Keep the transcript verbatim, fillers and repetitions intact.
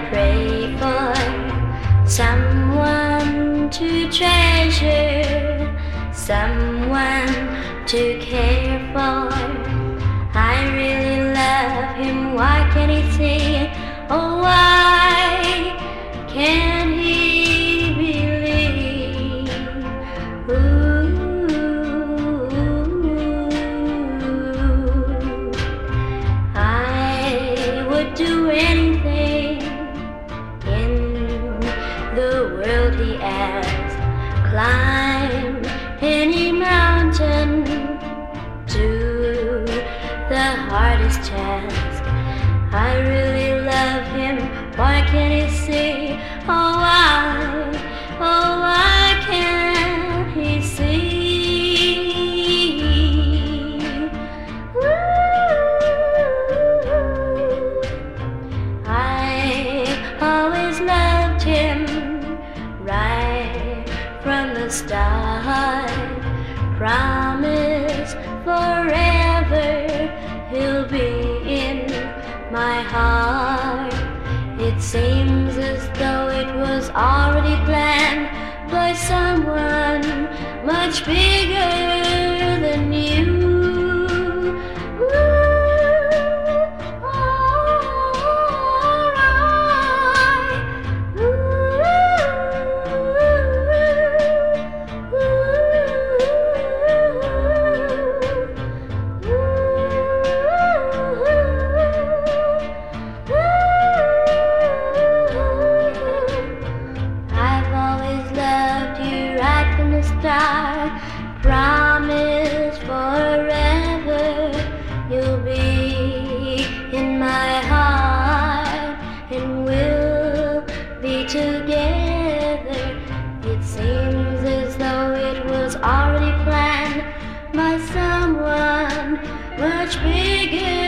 pray for someone to treasure, someone to care for. I really love him, why can't he see it? Oh, why can't he believe? Ooh, I would do anything in the world he asked, climb any mountain, do the hardest task. I really love him, why can't he see? Oh, why, oh, why can't he see? Ooh, I always loved him right from the start. Promise forever he'll be in my heart. It seems as though it was already planned by someone much bigger than you. Promise forever you'll be in my heart, and we'll be together. It seems as though it was already planned by someone much bigger